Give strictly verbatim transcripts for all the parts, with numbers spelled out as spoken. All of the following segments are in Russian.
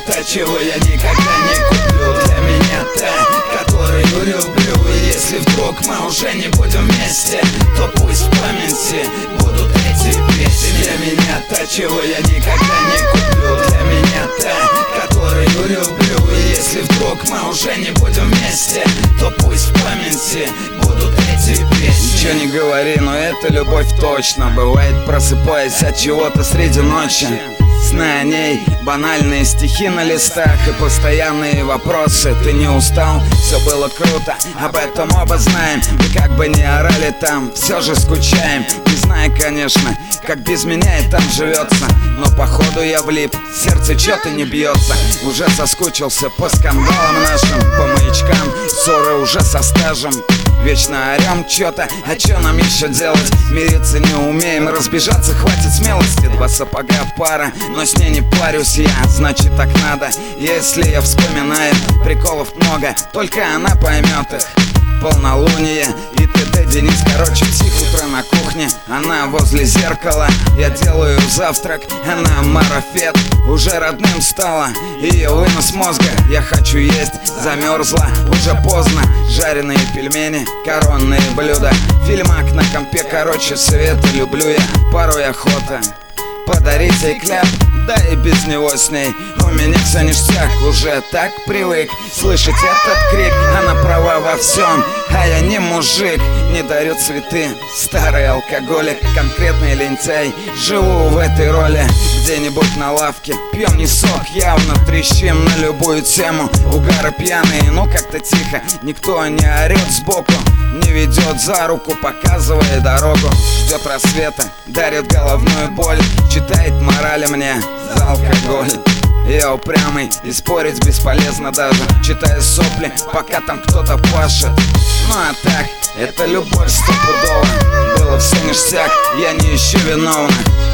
та, чего я никогда не куплю. Для меня та, которую люблю. И если вдруг мы уже не будем вместе, то пусть в памяти будут эти песни. Для меня та, чего я никогда не куплю. Для меня та, которую люблю. И если вдруг мы уже не будем вместе, то пусть в памяти будут эти песни. Ничего не говори, но это любовь точно. Бывает, просыпаясь от чего-то среди ночи, сны о ней, банальные стихи на листах и постоянные вопросы. Ты не устал? Все было круто, об этом оба знаем. И как бы ни орали там, все же скучаем. Не знаю, конечно, как без меня и там живется, но походу я влип, сердце чё-то не бьется. Уже соскучился по скандалам нашим, по маячкам, ссоры уже со стажем. Вечно орем чё-то, а чё нам еще делать? Мириться не умеем, разбежаться хватит смелости. Два сапога пара, но с ней не парюсь я, значит так надо. Если я вспоминаю, приколов много, только она поймет их. Полнолуние и т.д. Денис, короче, псих, утро на кухне. Она возле зеркала, я делаю завтрак. Она марафет, уже родным стала. Ее вынос мозга, я хочу есть. Замерзла, уже поздно. Жареные пельмени, коронные блюда. Фильмак на компе, короче, света люблю я. Порой охота подарить ей кляп, да и без него с ней у меня все ништяк. Уже так привык слышать этот крик. Она права во всем, а я не мужик. Не дарю цветы, старый алкоголик, конкретный лентяй. Живу в этой роли, где-нибудь на лавке. Пьем не сок, явно трещим на любую тему. Угары пьяные, но как-то тихо. Никто не орет сбоку, не ведет за руку, показывая дорогу. Ждет рассвета, дарит головную боль, читает морали мне за алкоголь. Я упрямый, и спорить бесполезно даже. Читаю сопли, пока там кто-то пашет. Ну а так, это любовь стопудово. Было все ништяк, я не ищу виновных.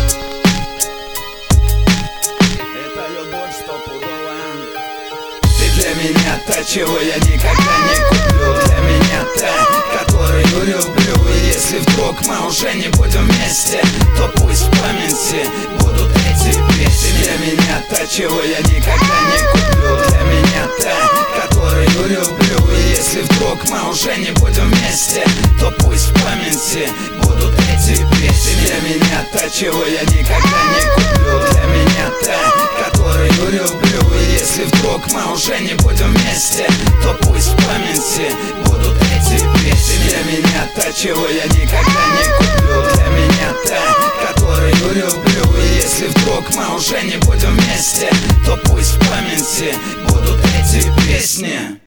Это любовь стопудово. Ты для меня та, чего я никогда не куплю. Для меня та, которую люблю. И если вдруг мы уже не будем вместе, то пусть в памяти будут эти песни. Для меня та, чего я никогда не куплю. Для меня та, которую люблю. И если вдруг мы уже не будем вместе, то пусть в памяти будут эти песни. Для меня та, чего я никогда не куплю. Для меня та, которую люблю. И если вдруг мы уже не будем вместе, то пусть в памяти будут эти песни. Для меня та, чего я никогда не куплю. Для меня та, которую люблю. И если вдруг мы уже не будем вместе, то пусть в памяти будут эти песни.